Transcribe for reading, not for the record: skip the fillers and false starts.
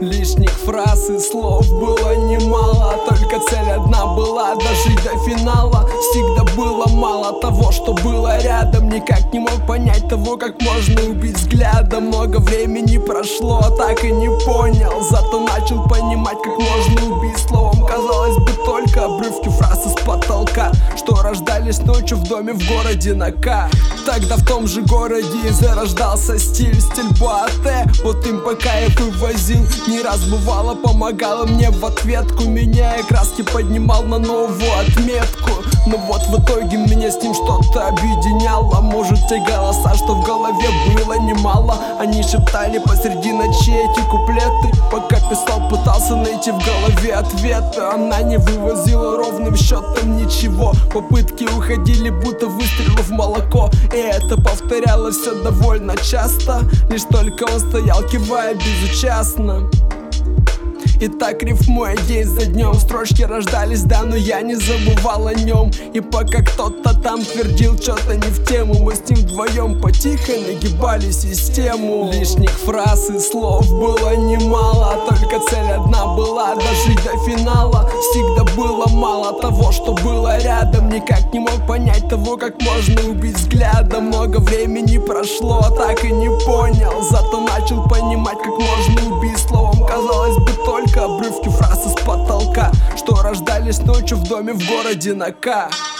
Лишних фраз и слов было немало, только цель одна была — дожить до финала. Всегда было мало того, что было рядом. Никак не мог понять того, как можно убить взглядом. Много времени прошло, а так и не понял. Зато начал понимать, как можно убить словом. Казалось бы, только обрывки фраз из потолка, что рождались ночью в доме в городе на К. Тогда в том же городе и зарождался стиль Боате. Вот им пока я вывозил, не раз бывало, помогала мне в ответку, меняя краски, поднимал на новую отметку. Но вот в итоге меня с ним что-то объединяло. Может, те голоса, что в голове было немало, они шептали посреди ночи эти куплеты. Пока писал, пытался найти в голове ответы. Она не вывозила ровным счетом ничего. Попытки уходили, будто выстрелы в молоко. И это повторялось все довольно часто. Лишь только он стоял, кивая безучастно. И так рифмуя день за днем, строчки рождались, да, но я не забывал о нем. И пока кто-то там твердил что-то не в тему, мы с ним вдвоем потихо нагибали систему. Лишних фраз и слов было немало, только цель одна была — дожить до финала. Всегда было мало того, что было рядом. Никак не мог понять того, как можно убить взглядом. Много времени прошло, а так и не понял. Зато начал понимать, как можно убить словом. Казалось бы, только обрывки фраз из потолка, что рождались ночью в доме в городе на К.